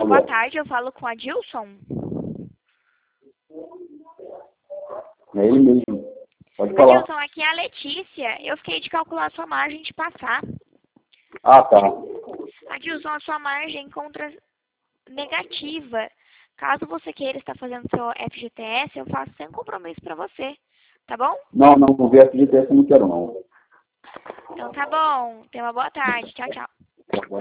boa tarde, eu falo com a Adilson. É ele mesmo. Pode falar. Adilson, aqui é a Letícia. Eu fiquei de calcular a sua margem de passar. Ah, tá. Adilson, a sua margem encontra negativa. Caso você queira estar fazendo seu FGTS, eu faço sem compromisso para você. Tá bom? Não, o FGTS eu não quero, não. Então tá bom. Tenha uma boa tarde. Tchau, tchau.